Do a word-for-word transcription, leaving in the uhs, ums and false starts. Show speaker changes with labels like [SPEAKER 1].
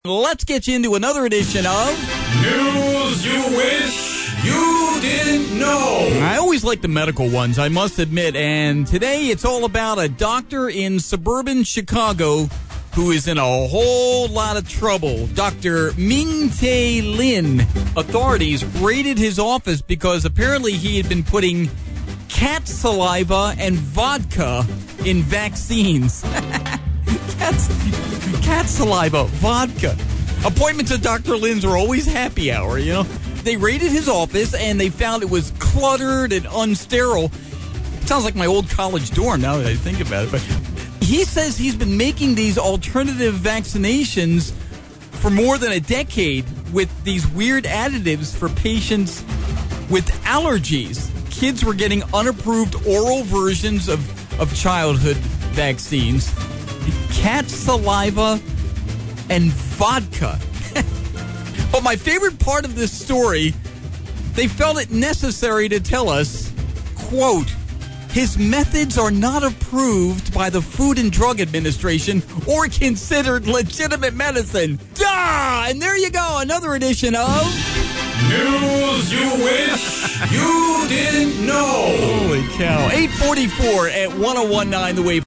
[SPEAKER 1] Let's get you into another edition of
[SPEAKER 2] News You Wish You Didn't Know.
[SPEAKER 1] I always like the medical ones, I must admit, and today it's all about a doctor in suburban Chicago who is in a whole lot of trouble. Doctor Ming-Tae Lin. Authorities raided his office because apparently he had been putting cat saliva and vodka in vaccines. Cat's, cat saliva, vodka. Appointments at Doctor Lin's are always happy hour, you know. They raided his office and they found it was cluttered and unsterile. It sounds like my old college dorm now that I think about it. But he says he's been making these alternative vaccinations for more than a decade with these weird additives for patients with allergies. Kids were getting unapproved oral versions of, of childhood vaccines. Cat saliva and vodka. But my favorite part of this story, they felt it necessary to tell us, quote, his methods are not approved by the Food and Drug Administration or considered legitimate medicine. Duh! And there you go, another edition of
[SPEAKER 2] News You Wish You Didn't Know.
[SPEAKER 1] Holy cow. eight forty-four at ten nineteen The Wave.